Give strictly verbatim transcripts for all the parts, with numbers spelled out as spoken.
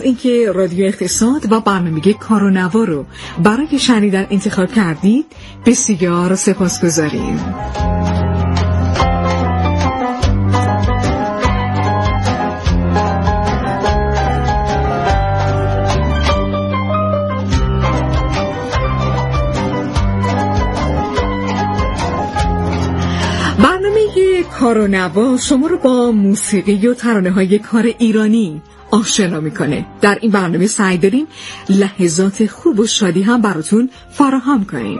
اینکه رادیو اقتصاد و برنامه کار و نوا رو برای شنیدن انتخاب کردید بسیار سپاسگزاریم. برنامه کار و نوا شما رو با موسیقی و ترانه‌های کار ایرانی آشنا میکنه. در این برنامه سعی داریم لحظات خوب و شادی هم براتون فراهم کنیم.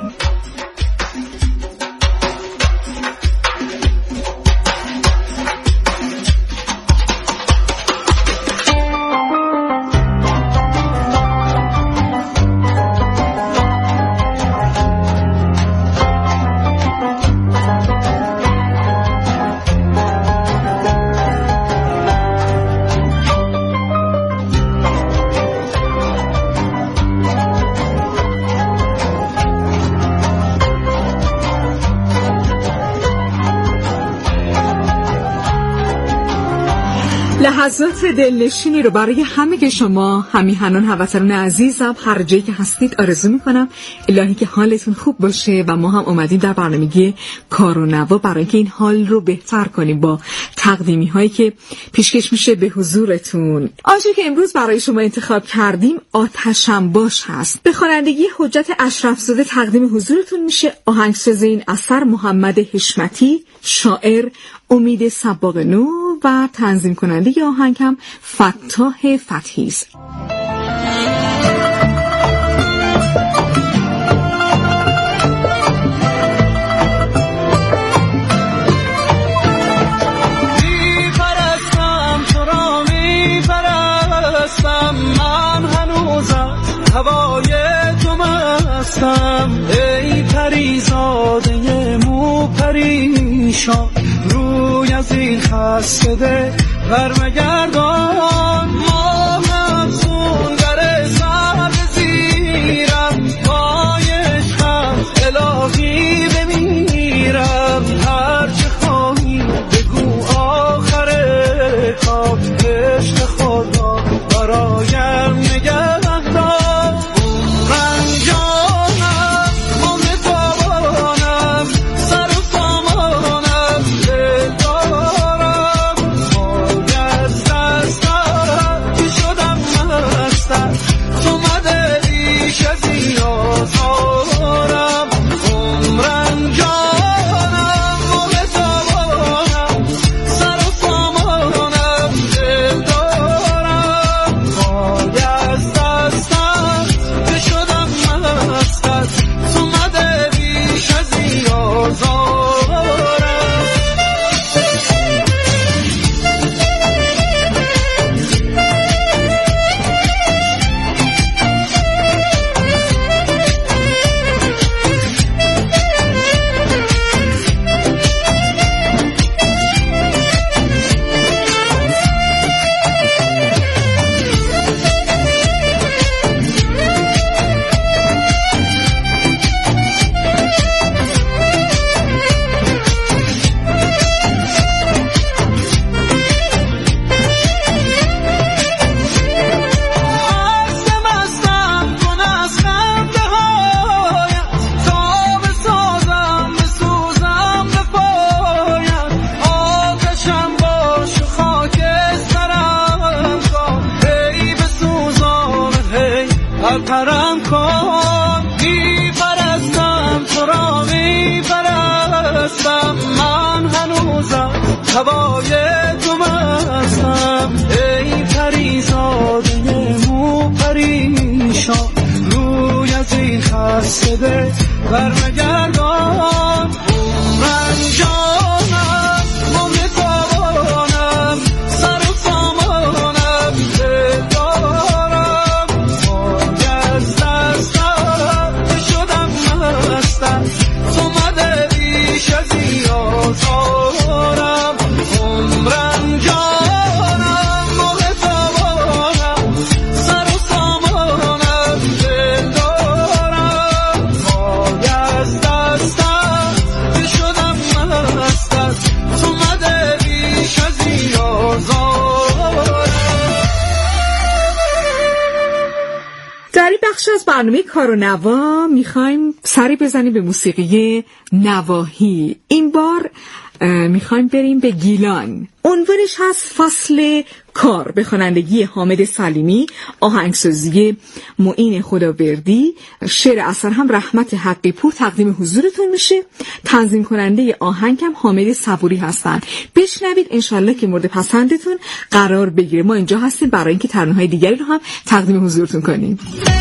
لحظات دلنشینی رو برای همه که شما همیهنان هموطنان عزیزم هر جایی که هستید آرزو میکنم. الهی که حالتون خوب باشه و ما هم اومدیم در برنامه کار و نوا برای اینکه این حال رو بهتر کنیم با تقدیمی هایی که پیشکش میشه به حضورتون. آنچه که امروز برای شما انتخاب کردیم آتشم باش هست. به خوانندگی حجت اشرف زاده تقدیم حضورتون میشه. آهنگساز این اثر محمد حشمتی، شاعر امید صباغ نو و تنظیم کننده آهنگ هم فتاح فتحی است. می‌پرستم تو را می‌پرستم، من هنوزم هوای تو مستم. ای پریزاده مو پریشان، روی از این خسته ده برمگردان. ما همسون در سر زیرم، پای عشقم الهی بمیرم. هرچه خواهی بگو آخر کار، عشق خدا برایم نگه دار. من جانم ممتوانم، سر و سامانم دل دارم. باید دستم که شدم مستم، تو مده بیش از این آزارم. عمرم جانم ممتوانم، سر و سامانم دل دارم. باید دستم که شدم مستم، تو مده بیش از این آزارم. پرم کن، می‌پرستم تو را می‌پرستم، من هنوزم هوای تو مستم. ای پریزاده مو پریشان، روی از این خسته ده برمگردان. من جانم ممتوانم، سر و سامانم دل دارم. باید دستم که شدم مستم، تو مده بیش از این آزارم. عمرم جانم ممتوانم، سر و سامانم دل دارم. باید دستم در این بخش از برنامه کار و نوا میخوایم سری بزنیم به موسیقی نواحی. این بار میخوایم بریم به گیلان. عنوانش هست فصل کار، به خوانندگی حامد سلیمی، آهنگسازی معین خداوردی، شعر اثر هم رحمت حقی پور تقدیم حضورتون میشه. تنظیم کننده آهنگ هم حامد صبوری هستن. بشنوید انشالله که مورد پسندتون قرار بگیره. ما اینجا هستیم برای اینکه ترانه‌های دیگری رو هم تقدیم حضورتون کنیم.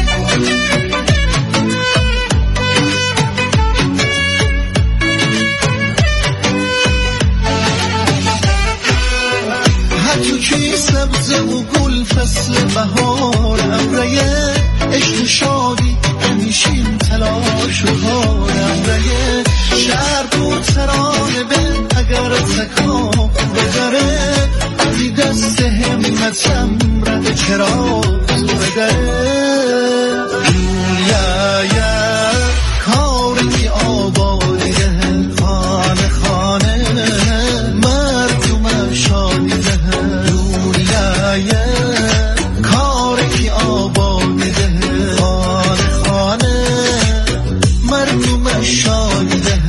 توی سبزه و گل فصل بهار امره عشق شادی همیشین تلاش و کار امره شهر بود ترانه به اگر سکا بگره بی دست همتم رد چرا بگره دنیا کاری آبادی خانه خانه مردم شادی کاری که آبادی ده خانه خانه مردم شادی ده.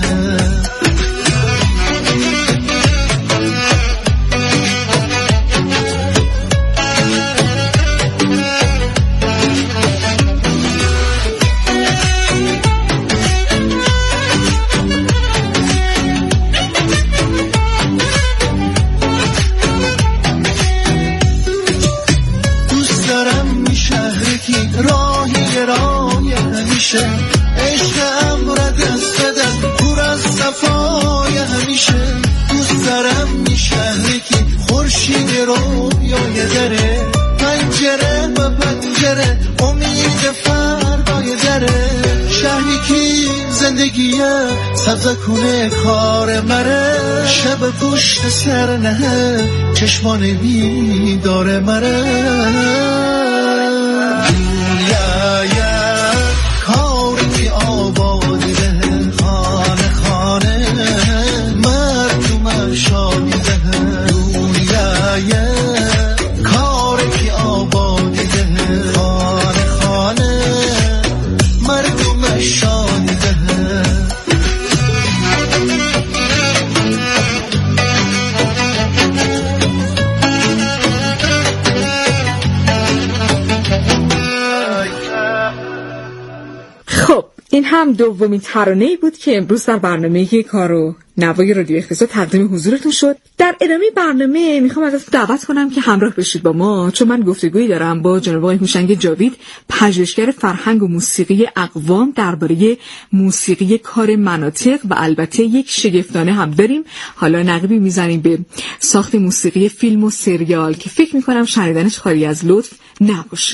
عشقم را دست بدم پر از صفای همیشه دوست دارم می شهری که خورشید رویای داره پنجره و پنجره امید فردای داره شهری که زندگیه سبزه کنه کار مره شب پشت سر نه چشمان بیدار مره دنیا کاری آبادی ده خانه خانه مردم شادی ده دنیا کاری آبادی ده خانه خانه مردم شادی ده. این هم دومین ترانه‌ای بود که امروز در برنامه کار و نوای رادیو اقتصاد تقدیم حضورتون شد. در ادامه برنامه میخوام ازتون دعوت کنم که همراه بشید با ما، چون من گفتگویی دارم با جناب آقای هوشنگ جاوید، پژوهشگر فرهنگ و موسیقی اقوام درباره موسیقی کار مناطق و البته یک شگفتانه هم داریم. حالا نقبی میزنیم به ساخت موسیقی فیلم و سریال که فکر میکنم شنیدنش خالی از لطف نباشه.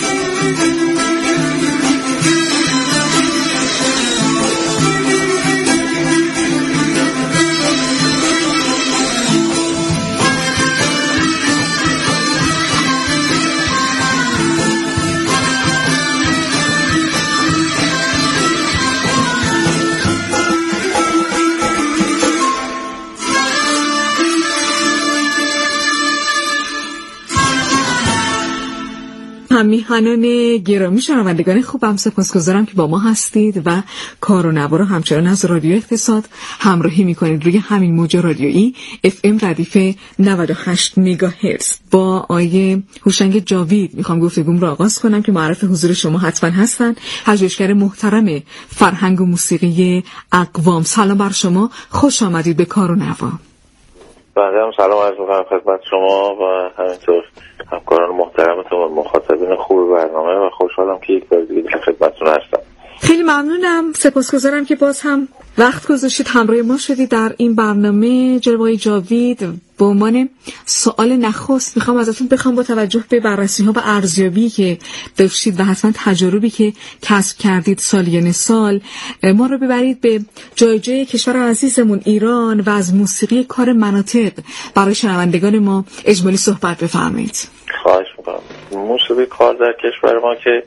همیهنان گرامی، شنوندگان خوبم، سپاسگزارم که با ما هستید و کار و نوا رو همچنان از رادیو اقتصاد همراهی میکنید روی همین موج رادیویی اف ام ردیف نود و هشت مگاهرتز. با آیه هوشنگ جاوید میخوام گفتگوم رو آغاز کنم که معرف حضور شما حتما هستن، پژوهشگر محترم فرهنگ و موسیقی اقوام. سلام بر شما، خوش آمدید به کار و نوا. بنده هم سلام عرض می‌کنم خدمت شما و همینطور همکاران محترمتون و مخاطبین خوب برنامه و خوشحالم که یک بار دیگه در خدمتتون هستم. خیلی ممنونم، سپاسگزارم که باز هم وقت گذاشتید همراه ما شدید در این برنامه. جناب آقای جاوید، به عنوان سوال نخست میخوام ازتون بخوام با توجه به بررسی‌ها و ارزیابی که داشتید و حتما تجاربی که کسب کردید سالیان سال، ما رو ببرید به جای جای کشور عزیزمون ایران و از موسیقی کار مناطق برای شنوندگان ما اجمالی صحبت بفرمایید. خواهش میکنم. موسیقی کار در کشور ما که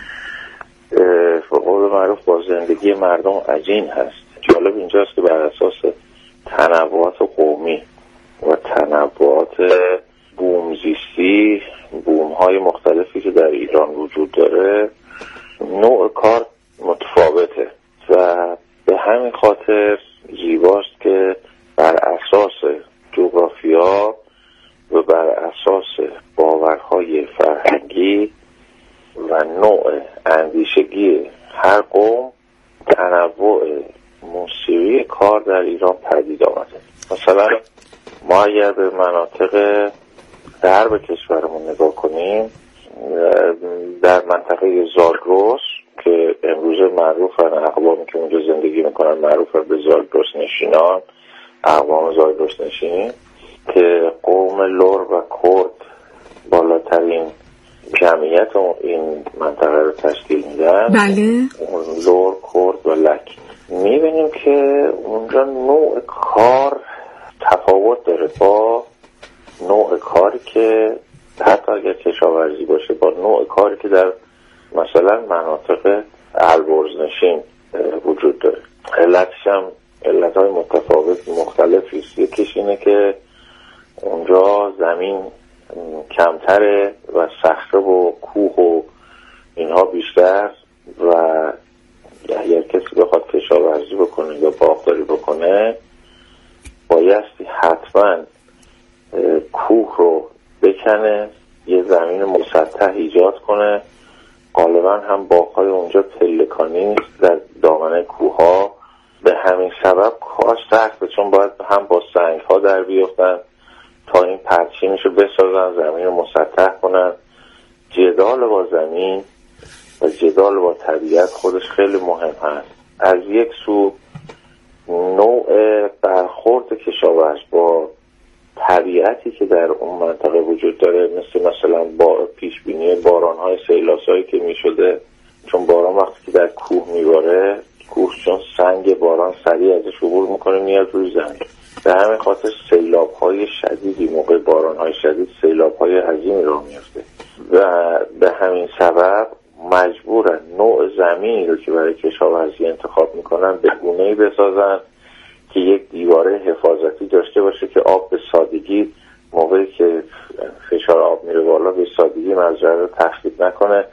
به قول معروف با زندگی مردم عجین هست. جالب اینجاست که بر اساس تنوعات قومی و تنوعات بوم زیستی، بوم های مختلفی که در ایران وجود داره، نوع کار متفاوته و به همین خاطر زیباست که بر اساس جغرافیا و بر اساس باورهای فرهنگی و نوع اندیشگی هر قوم تنوع موسیقی کار در ایران پدید آمده. مثلا ما اگر به مناطق غرب کشورمون نگاه کنیم، در منطقه زاگرس که امروز معروفن، اقوامی که اونجا زندگی میکنن معروفن به زاگرس نشینان، اقوام زاگرس نشین که قوم لور و کرد بالاترین جمعیت این منطقه رو تشکیل میدن. بله. لور، کرد و لک. میبینیم که اونجا نوع کار تفاوت داره با نوع کاری که حتی اگر کشاورزی باشه با نوع کاری که در مثلا مناطق البرز نشین وجود داره. علتش هم علتهای متفاوت مختلفی است. یکیش اینه که اونجا زمین کمتره و صخره و کوه و اینها بیشتر و اگر کسی بخواد کشاورزی بکنه یا باغداری بکنه بایستی حتما کوه رو بکنه، یه زمین مسطح ایجاد کنه. غالبا هم باغ‌های اونجا پلکانی نیست در دامنه کوه‌ها، به همین سبب کار سخته، چون باید هم با سنگ‌ها در بیفتن تا این پرچینشو بسازن، زمین رو مسطح کنن. جدال با زمین و جدال با طبیعت خودش خیلی مهم هست. از یک سو نوع برخورد کشاورز با طبیعتی که در اون منطقه وجود داره، مثل مثلا با پیشبینی باران‌های سیلاسایی که می‌شده، چون باران وقتی که در کوه میباره، کوه چون سنگ باران سریع ازش عبور میکنه میاد روی زمین، به همین خاطر سیلاب‌های شدیدی موقع باران‌های شدید سیلاب‌های عظیمی راه میفته و به همین سبب مجبورن نوع زمینی رو که برای کشاورزی انتخاب میکنن به گونه‌ای بسازن که یک دیواره حفاظتی داشته باشه که آب به سادگی موقعی که فشار آب میره بالا به سادگی مزرعه رو تخریب نکنه.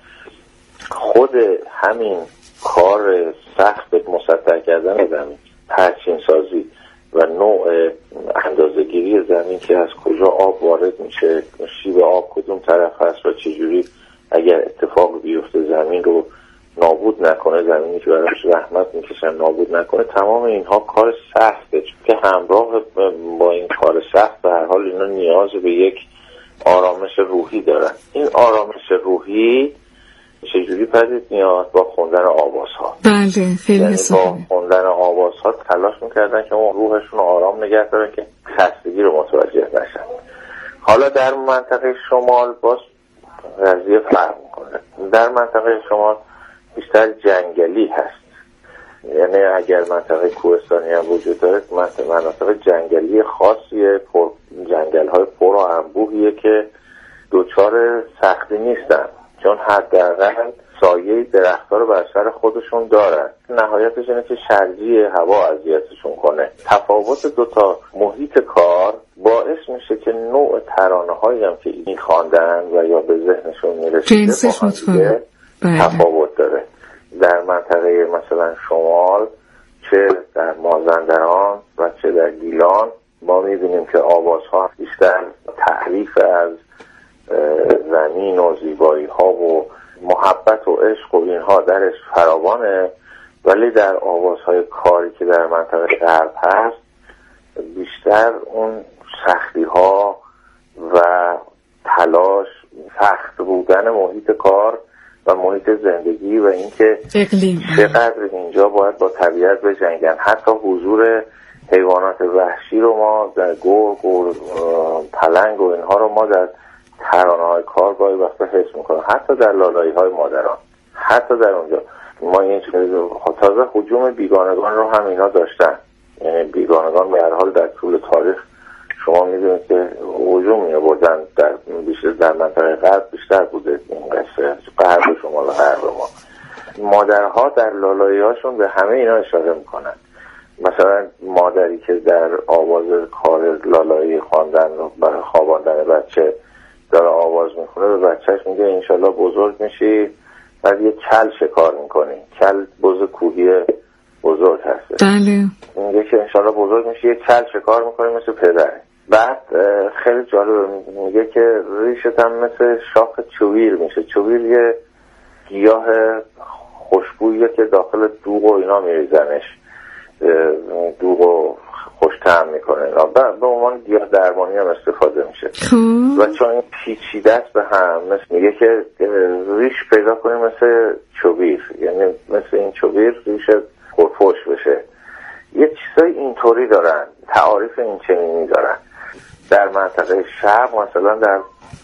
خود همین کار سخت مسطح کردن زمین، پرچین سازی و نوع اندازه‌گیری زمین که از کجا آب وارد میشه، شیب آب کدوم طرف هست و چجوری اگر اتفاق بیفته زمین رو نابود نکنه، زمینی که براش زحمت میکشن نابود نکنه، تمام اینها کار سخته که همراه با این کار سخت به هر حال اینا نیاز به یک آرامش روحی دارن. این آرامش روحی چجوری پدید میاد؟ با خوندن آوازها. بله خیلی یعنی حسابه. با خوندن آوازها تلاش میکردن که اون روحشون آرام نگه دارن که خستگی رو متوجه نشن. حالا در منطقه شمال باز قضیه فرق میکنه. در منطقه شمال بیشتر جنگلی هست، یعنی اگر منطقه کوهستانی هم وجود داره، منطقه جنگلی خاصیه، پر جنگل های پر و انبوهیه که دوچار سختی نیستن، چون حداقل سایه درخت‌ها رو بر سر خودشون دارن. نهایتش اینه که شرجی هوا اذیتشون کنه. تفاوت دو تا محیط کار باعث میشه که نوع ترانه‌هایی هم که این خواندن و یا به ذهنشون میرسیده تفاوت داره. در منطقه مثلا شمال، چه در مازندران و چه در گیلان، ما میبینیم که آوازها بیشتر تعریف از زمین و زیبایی ها و محبت و عشق و اینها درش فراوانه، ولی در آوازهای کاری که در منطقه غرب هست بیشتر اون سختی ها و تلاش، سخت بودن محیط کار و محیط زندگی و اینکه چقدر اینجا باید با طبیعت بجنگن. حتی حضور حیوانات وحشی رو ما در گرگ و پلنگ و اینها رو ما در ترانه‌های کار گاهی وقتا حس میکنم، حتی در لالایی‌های مادران، حتی در اونجا ما این تازه هجوم بیگانگان رو هم اینا داشتن. یعنی بیگانگان به هر حال در طول تاریخ شما میدونید که هجوم می‌آوردن، در بیشتر در منطقه غرب بیشتر بوده این قصه، غرب شمال و غرب ما. مادرها در لالایی‌هاشون به همه اینا اشاره میکنن. مثلا مادری که در آواز کار لالایی خواندن برای خواباندن بچه داره آواز میخونه به بچهش میگه انشالله بزرگ میشی بعد یه کل شکار میکنی. کل بز کوهی بزرگ هسته. بله. میگه که انشالله بزرگ میشی یه کل شکار میکنی مثل پدر. بعد خیلی جالبه میگه که ریشت هم مثل شاخ چویر میشه. چویر یه گیاه خوشبویه که داخل دوغ و اینا میریزنش، دوغ و خوش‌طعم میکنه اینا، به عنوان گیاه درمانی هم استفاده میشه. و چون این پیچیده است به هم، مثل میگه که ریش پیدا کنی مثل چوبیر، یعنی مثل این چوبیر ریش خورفوش بشه. یه چیزای اینطوری دارن، تعاریف این چنینی دارن. در منطقه شرق مثلا در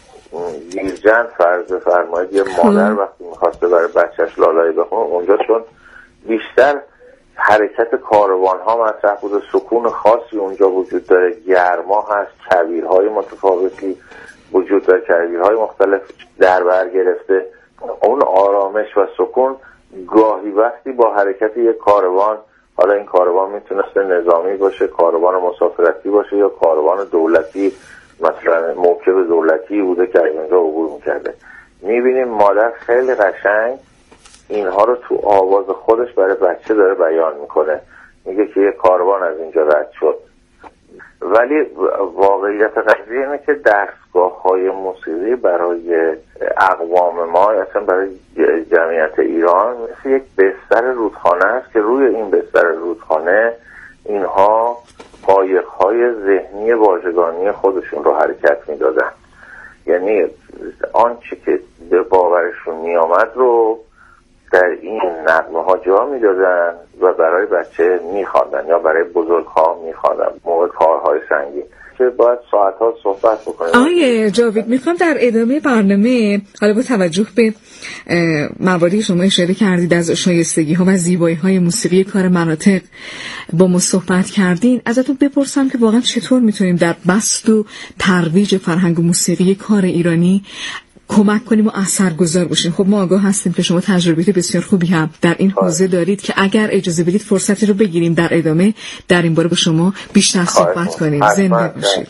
گیرجند فرض فرمایید یه مادر وقتی میخواسته برای بچهش لالایی بخونه، اونجا چون بیشتر حرکت کاروان ها مطرح بود، سکون خاصی اونجا وجود داره، گرما هست، کویرهای متفاوتی وجود داره، کویرهای مختلف در بر گرفته، اون آرامش و سکون گاهی وقتی با حرکت یک کاروان، حالا این کاروان میتونسته نظامی باشه، کاروان مسافرتی باشه یا کاروان دولتی، مثلا موکب دولتی بوده که اینجا عبور میکرده، میبینیم مادر خیلی قشنگ اینها رو تو آواز خودش برای بچه داره بیان میکنه. میگه که یه کاروان از اینجا رد شد. ولی واقعیت قضیه اینه که دستگاه های موسیقی برای اقوام ما، اصلا برای جمعیت ایران، مثل یک بستر رودخانه است که روی این بستر رودخانه اینها قایق‌های ذهنی واژگانی خودشون رو حرکت میدادن. یعنی آنچه که به باورشون میامد رو در این نغمه ها جا میدادن و برای بچه میخواندن یا برای بزرگ ها میخواندن موقع کارهای سنگین که باید ساعت ها صحبت بکنیم. آقای جاوید، میخوام در ادامه برنامه حالا با توجه به مواردی شما اشاره کردید از شایستگی ها و زیبایی های موسیقی کار مناطق با ما صحبت کردین، ازتون بپرسم که واقعا چطور میتونیم در بسط و ترویج فرهنگ و موسیقی کار ایرانی کمک کنیم و اثرگذار باشیم. خب ما آگاه هستیم که شما تجربیات بسیار خوبی هم در این حوزه دارید که اگر اجازه بدید فرصتی رو بگیریم در ادامه در این باره با شما بیشتر صحبت کنیم. زنده باشید.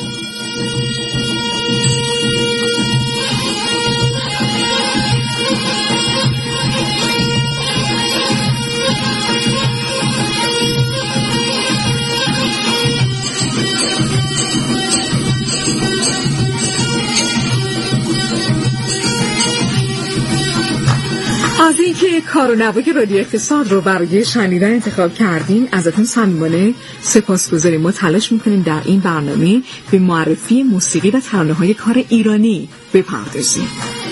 از اینکه کار و نوای رادیو اقتصاد رو برای شنیدن انتخاب کردین ازتون صمیمانه سپاسگزاریم. ما تلاش میکنیم در این برنامه به معرفی موسیقی و ترانه‌های کار ایرانی بپردازیم.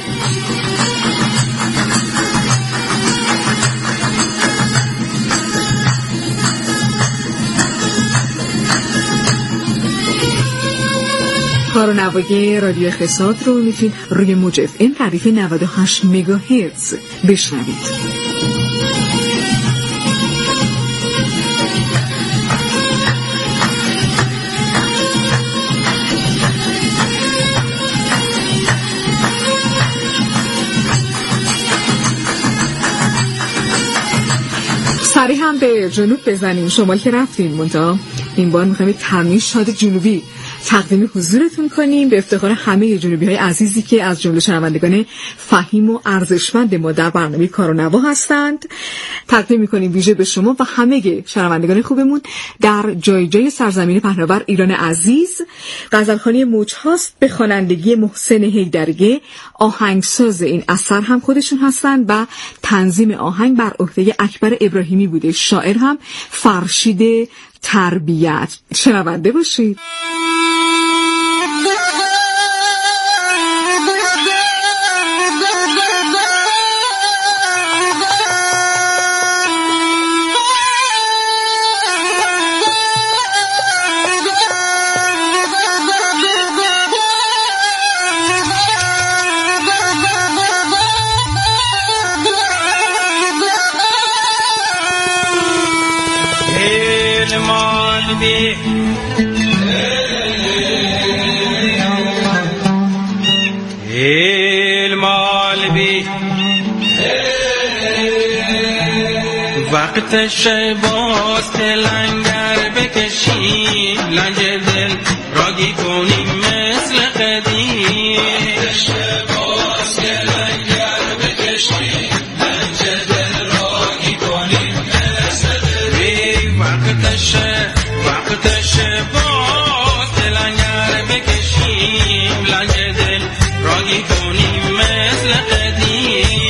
کار و نوای رادیو اقتصاد رو میتونید روی موج اف ام تعریف نود و هشت مگاهرتز بشنوید. سریع هم به جنوب بزنیم. شمال که رفتیم منتها این بار میخوایم ترانه شاد جنوبی تقدیم حضورتون کنیم به افتخار همه جنوبی های عزیزی که از جمله شنوندگان فهیم و ارزشمند ما در برنامه کار و نوا هستند. تقدیم میکنیم ویژه به شما و همه شنوندگان خوبمون در جای جای سرزمین پهناور ایران عزیز. غزلخوانی موج هاست به خوانندگی محسن حیدریه، آهنگساز این اثر هم خودشون هستند و تنظیم آهنگ بر عهده اکبر ابراهیمی بوده. شاعر هم فرشید تربیت. شنونده باشید. وقت شباست که لنگر بکشیم لنج دل راگی کنیم مثل قدیم باز که لنگر بکشیم لنج دل راگی کنیم مثل قدیم وقتشه وقتشه باز که لنگر بکشیم لنج دل راگی کنیم مثل قدیم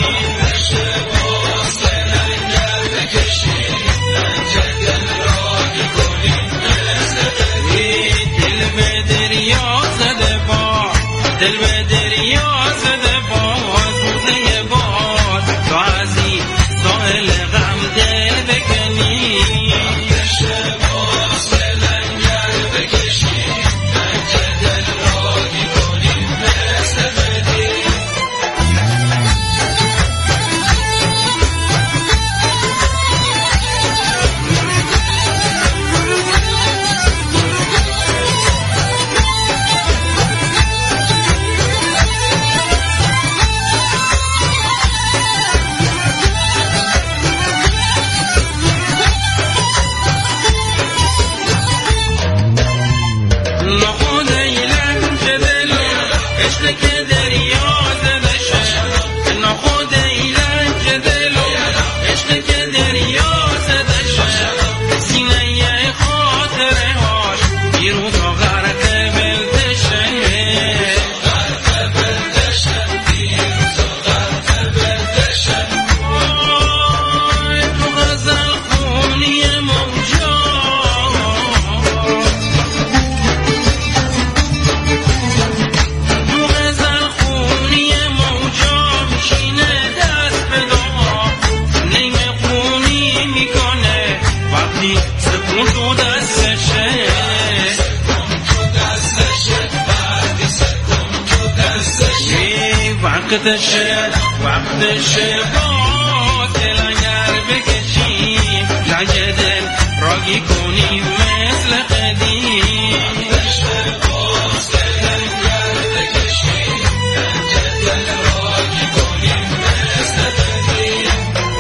دل به دریا زده باز بوده باز تو ازی ساحل غم دل بکنی بشه باز لنگر بکشی لنج دل راگی کنیم مثل بدی وقتشه وقتشه باز لنگر بکشیم لنج دل راگی کنیم مثل قدیم وقتشه باز لنگر بکشیم لنج دل راگی کنیم مثل قدیم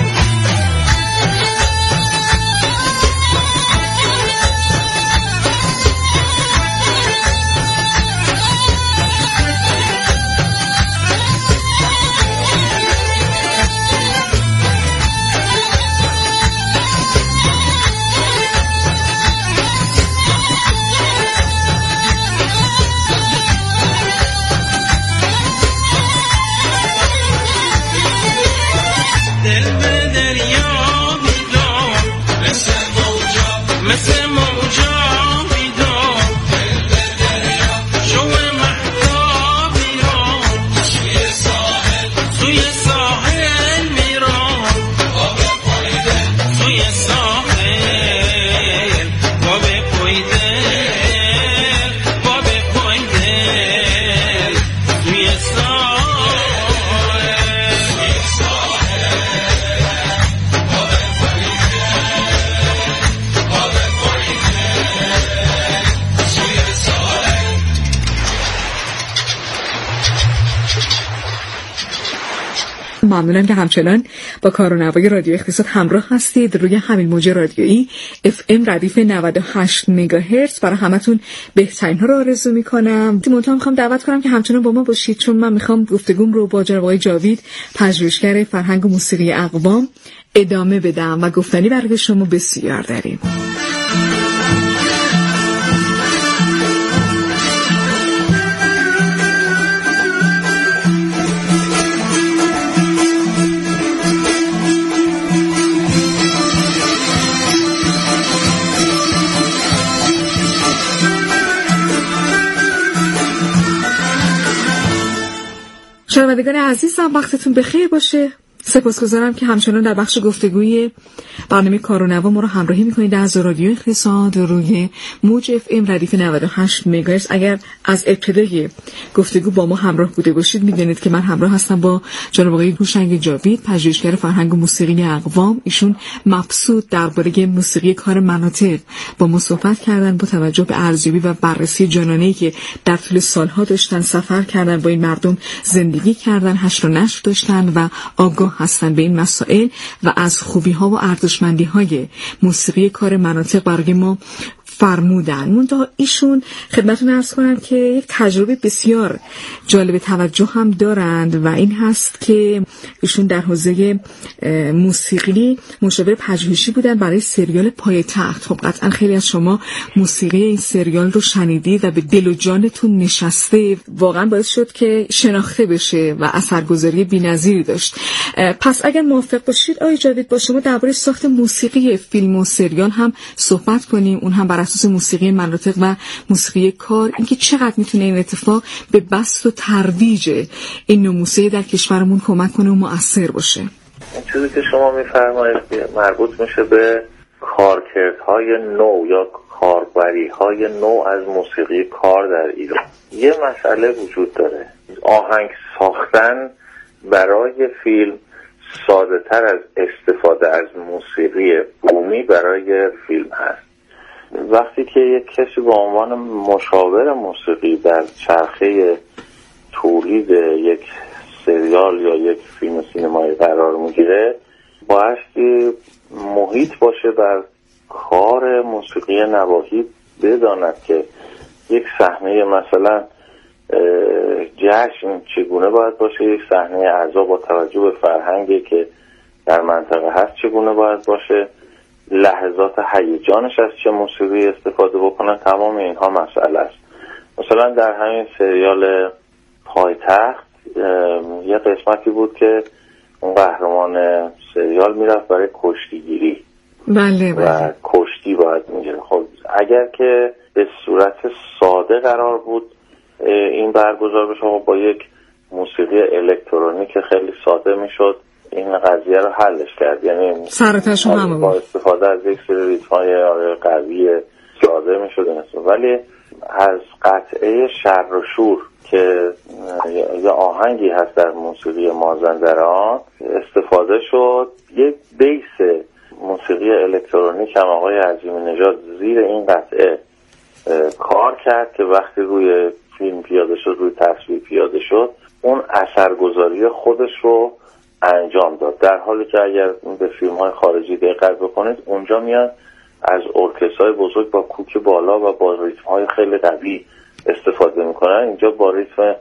ممنونم که همچنان با کارونوای رادیو اقتصاد همراه هستید. روی همین موج رادیویی اف ام ردیف نود و هشت مگاهرتز برای همتون بهترین ها رو آرزو میکنم. منتها میخوام دعوت کنم که همچنان با ما باشید، چون من میخوام گفتگوم رو با جناب آقای جاوید، پژوهشگر فرهنگ و موسیقی اقوام، ادامه بدم و گفتنی برای شما بسیار داریم. شنوندگان عزیزم، وقتتون بخیر باشه. سپاسگزارم که همچنان در بخش گفتگوی برنامه کارونوا ما رو همراهی میکنید از رادیو اقتصاد روی موج اف ام ردیف نود و هشت مگاهرتز. اگر از ابتدای گفتگو با ما همراه بوده باشید میدونید که من همراه هستم با جناب آقای هوشنگ جاوید، پژوهشگر فرهنگ و موسیقی اقوام. ایشون مبسوط درباره موسیقی کار مناطق با ما صحبت کردن با توجه به ارزیابی و بررسی جانانه‌ای که در طول سالها داشتن، سفر کردن، با این مردم زندگی کردن، حشر و نشر داشتن و آگاه هستن به این مسائل و از خوبی‌ها و ارزشمندی‌های موسیقی کار مناطق برای ما فرمودن. منتها ایشون خدمتتون عرض کنم که یک تجربه بسیار جالب توجه هم دارند و این هست که ایشون در حوزه موسیقی مشاور پژوهشی بودن برای سریال پایتخت. خب قطعا خیلی از شما موسیقی این سریال رو شنیدید و به دل و جانتون نشسته، واقعا باعث شد که شناخته بشه و اثرگذاری بی‌نظیری داشت. پس اگر موافق باشید آقای جاوید با شما درباره ساخت موسیقی فیلم و سریال هم صحبت کنیم، اون هم بر اساس موسیقی مناطق و موسیقی کار، اینکه چقدر میتونه این اتفاق به بسط و ترویج این نوع موسیقی در کشورمون کمک کنه و مؤثر باشه. این چیزی که شما میفرمایید مربوط میشه به کارکردهای نو یا کاربریهای نو از موسیقی کار در ایران. یه مسئله وجود داره، آهنگ ساختن برای فیلم ساده تر از استفاده از موسیقی بومی برای فیلم هست. وقتی که یک کسی به عنوان مشاور موسیقی در چرخه تولید یک سریال یا یک فیلم سینمایی قرار میگیره، بایستی محیط باشه بر کار موسیقی نواحی، بداند که یک صحنه مثلا جشن چگونه باید باشه، یک صحنه عزا با توجه به فرهنگی که در منطقه هست چگونه باید باشه، لحظات هیجانش از چه موسیقی استفاده بکنه. تمام اینها مسئله است. مثلا در همین سریال پایتخت یه قسمتی بود که اون قهرمان سریال میرفت برای کشتیگیری. بله بله. و کشتی باید میگیره. خب اگر که به صورت ساده قرار بود این برگزار بشه با یک موسیقی الکترونیک خیلی ساده میشد این قضیه رو حلش کرد، یعنی سرتش هم با استفاده از یک سری ریتم‌های قوی ساده میشد. ولی از قطعه شر و شور که یه آهنگی هست در موسیقی مازندران استفاده شد، یک بیس موسیقی الکترونیک هم آقای عظیمی نژاد زیر این قطعه کار کرد که وقتی روی فیلم پیاده شد، روی تصویر پیاده شد، اون اثرگذاری خودش رو انجام داد. در حالی که اگر به فیلم های خارجی دقت بکنید اونجا میان از ارکسترهای بزرگ با کوک بالا و با ریتم های خیلی قوی استفاده میکنن، اینجا با ریتم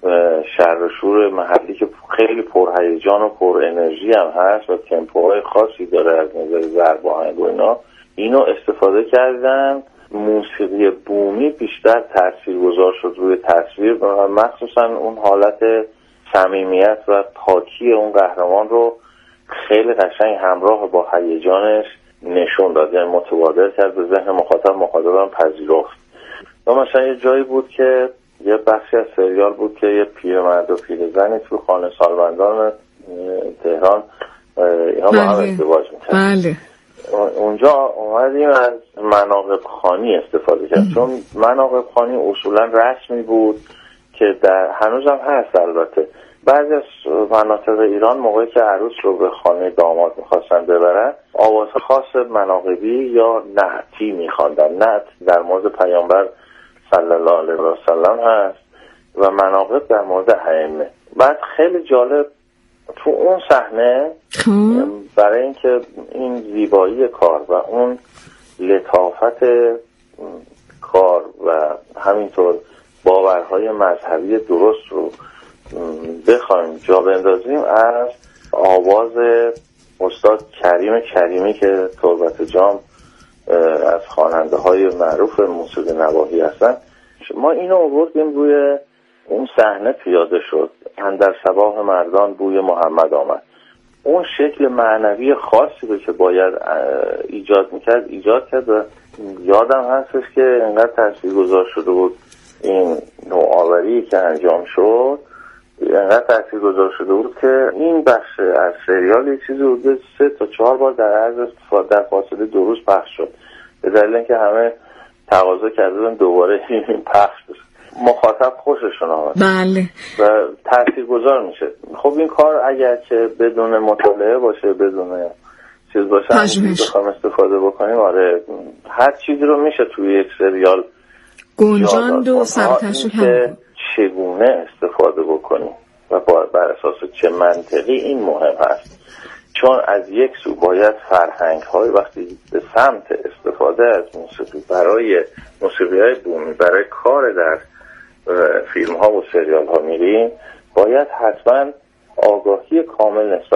شر و شور محلی که خیلی پرهیجان و پر انرژی هم هست و تمپوهای خاصی داره از نظر ضرب آهنگ و اینا، اینو استفاده کردن. موسیقی بومی بیشتر تاثیرگذار شد روی تصویر، مخصوصا اون حالت صمیمیت و پاکی اون قهرمان رو خیلی قشنگ همراه با هیجانش نشون داد، یعنی متبادر کرد به ذهن مخاطب، مخاطبم پذیرفت. و مثلا یه جایی بود که یه بخشی از سریال بود که یه پیرمرد و پیرزنی تو خانه سالمندان تهران اینا با هم ازدواج می‌کردن. بله. اونجا اومدیم از مناقب خوانی استفاده کرد، چون مناقب خوانی اصولا رسمی بود که در هنوزم هست. البته بعضی از مناطق ایران موقعی که عروس رو به خانه داماد میخواستن ببرن، آواز خاص مناقبی یا نعتی میخواندن. نعت در مورد پیامبر صلی الله علیه و سلم هست و مناقب در مورد ائمه. بعد خیلی جالب تو اون صحنه برای اینکه این زیبایی کار و اون لطافت کار و همینطور باورهای مذهبی درست رو بخوایم جا بندازیم، از آواز استاد کریم کریمی که تربت جام از خواننده های معروف موسیقی نواحی هستن، ما اینو آوردیم روی اون صحنه پیاده شد. اندر صباح مردان بوی محمد آمد. اون شکل معنوی خاصی رو که باید ایجاد میکرد ایجاد کرد و یادم هستش که انقدر تاثیرگذار شده بود این نوآوری که انجام شد، انقدر تاثیرگذار شده بود که این بخش از سریال یه چیزی حدود سه تا چهار بار در عرض در فاصله دو روز پخش شد، به دلیل اینکه همه تقاضا کردن دوباره این پخش بشه. مخاطب خوششون آمد. بله. و تاثیرگذار میشه. خب این کار اگر که بدون مطالعه باشه، بدون چیز باشه، بخوام استفاده بکنیم، آره هر چیزی رو میشه توی یک سریال گنجاند و سرتشو هم چگونه استفاده بکنیم و بر اساس چه منطقی این مهم هست. چون از یک سو باید فرهنگ های وقتی به سمت استفاده از موسیقی برای موسیقی های بومی برای کار در فیلم ها و سریال ها میریم، باید حتما آگاهی کامل نسبت